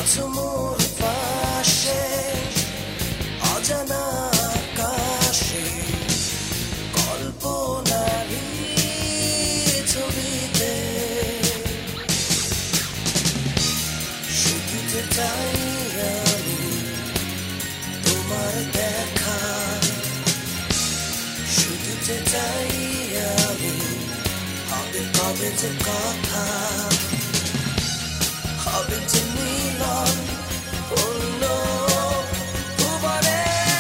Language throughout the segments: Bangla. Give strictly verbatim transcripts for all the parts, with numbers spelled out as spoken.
আছো মোর পাশে অজানা আকাশে কল্পনারি ছবিতে শুধুতে চাই আমি তোমার দেখা শুধুতে চাই আমি হবে কবে যে কথা হবে যে মিলন অন্য ভুবনে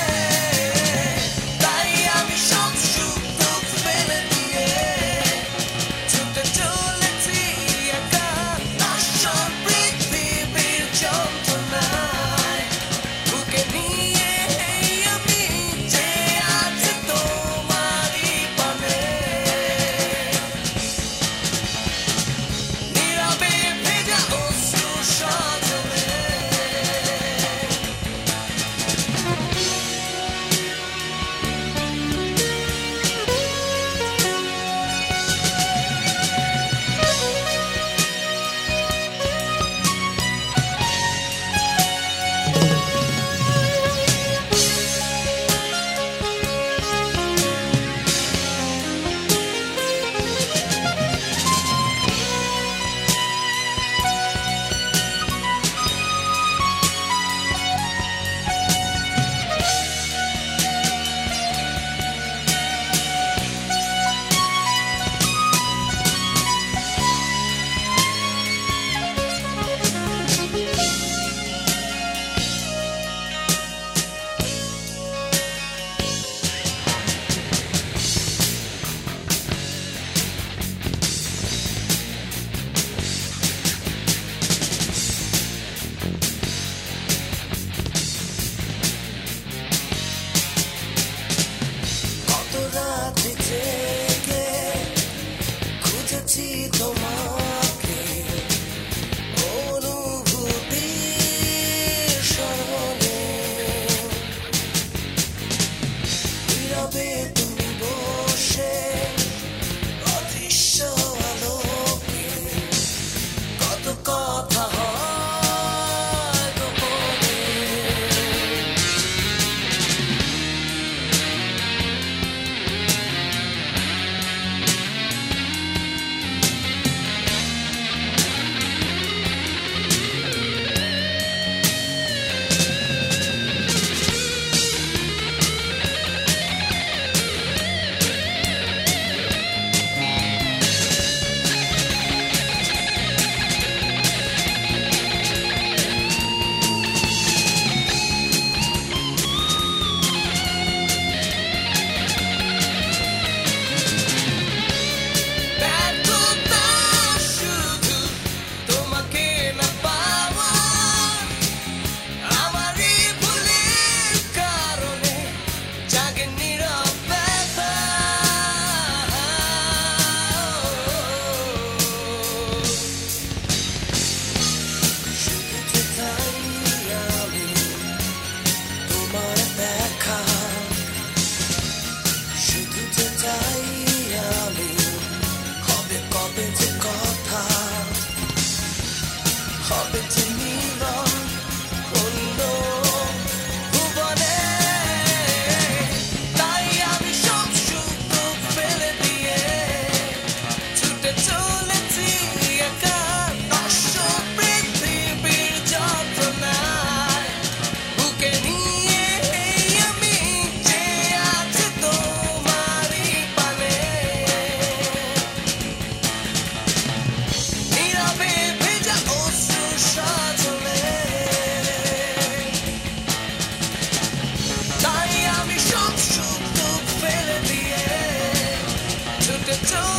তাই আমি সব সুখ দুঃখ ফেলে দিয়ে ছুটে চলেছি একা নশ্বর পৃথিবীর যন্ত্রণায় বুকে নিয়ে আমি যে আছি তোমারই পানে নীরবে ভেজা অশ্রু সাজলে রাতে জেগে খুঁজেছি তোমাকে অনুভূতির স্মরণে নীরবে তুমি বসে অদৃশ্য আলোকে কত কথা হয় গোপনে হবে যে মিলন অন্য ভুবনে তাই আমি সব সুখ দুঃখ ফেলে দিয়ে ছুটে চলেছি একা নশ্বর পৃথিবীর যন্ত্রণায় বুকে নিয়ে আমি যে আছি তোমারই পানে নীরবে ভেজা অশ্রু সাজলে তাই আমি সব সুখ দুঃখ ফেলে দিয়ে ছুটে চলেছি